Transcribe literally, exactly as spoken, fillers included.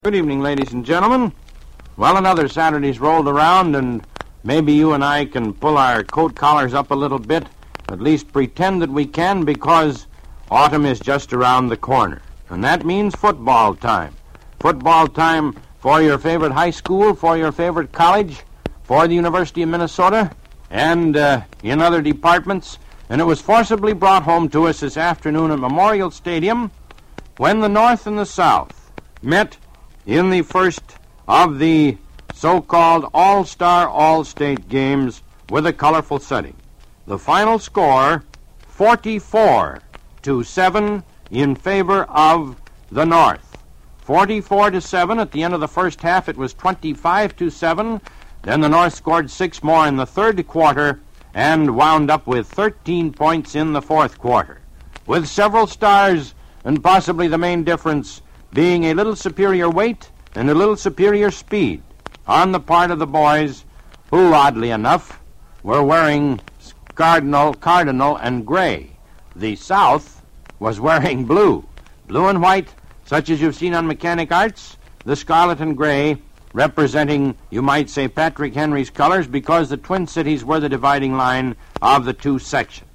Good evening, ladies and gentlemen. Well, another Saturday's rolled around, and maybe you and I can pull our coat collars up a little bit, at least pretend that we can, because autumn is just around the corner. And that means football time. Football time for your favorite high school, for your favorite college, for the University of Minnesota, and uh, in other departments. And it was forcibly brought home to us this afternoon at Memorial Stadium when the North and the South met in the first of the so-called All-Star All-State games with a colorful setting. The final score, forty-four to seven in favor of the North. forty-four to seven at the end of the first half. It was twenty-five to seven. Then the North scored six more in the third quarter and wound up with thirteen points in the fourth quarter, with several stars and possibly the main difference being a little superior weight and a little superior speed on the part of the boys who, oddly enough, were wearing cardinal, cardinal and gray. The South was wearing blue, blue and white, such as you've seen on Mechanic Arts, the scarlet and gray representing, you might say, Patrick Henry's colors, because the Twin Cities were the dividing line of the two sections.